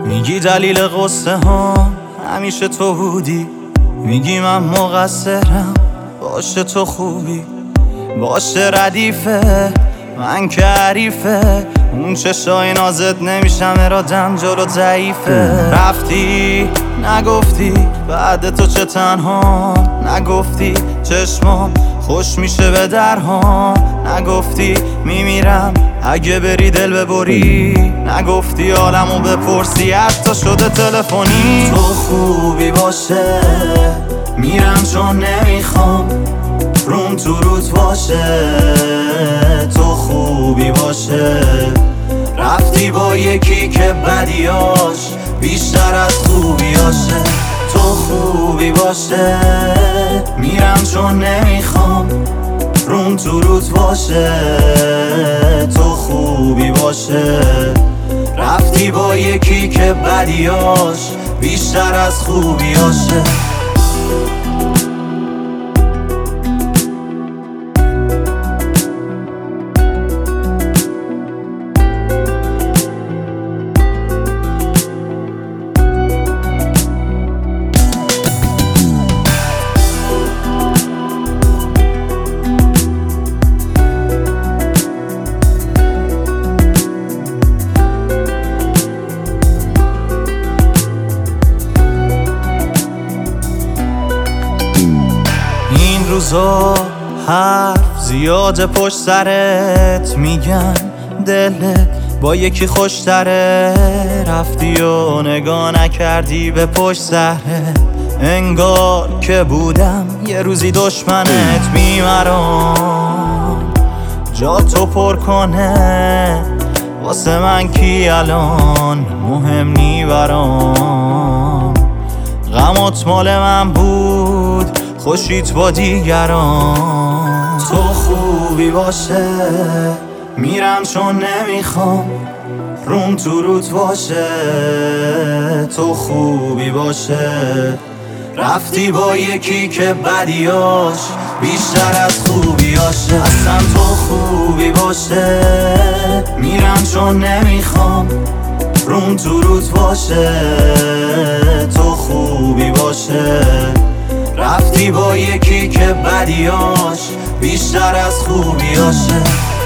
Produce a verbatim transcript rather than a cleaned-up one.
میگی دلیل قصه ها همیشه تو بودی، میگی من مقصرم باشه تو خوبی، باشه ردیفه من که حریفه، اون چشای نازت نمیشم ارادم جلو ضعیفه. رفتی نگفتی بعد تو چه تنها، نگفتی چشمام خوش میشه به درها، نگفتی میمیرم اگه بری دل ببری، نگفتی عالمو بپرسی حتی شده تلفنی. تو خوبی باشه میرم چون نمیخوام روم تو روت باشه، تو خوبی باشه رفتی با یکی که بدیاش بیشتر از خوبیاشه. تو خوبی باشه میرم چون نمیخوام روم تو روت باشه، تو خوبی باشه رفتی با یکی که بدیاش بیشتر از خوبیاشه. این روزا حرف زیاده پشت سرت، میگن دلت با یکی خوشتره، رفتی و نگاه نکردی به پشت سرت، انگار که بودم یه روزی دشمنت. میمرام جا تو پر کنه واسه من کی الان مهم نی برام، غمت مال من بود خوشیت با دیگران. تو خوبی باشه میرم چون نمیخوام روم تو روت باشه، تو خوبی باشه رفتی با یکی که بدیاش بیشتر از خوبیاشه. اصلا تو خوبی باشه میرم چون نمیخوام روم تو روت باشه، تو خوبی باشه رفتی با یکی که بدیاش بیشتر از خوبیاشه.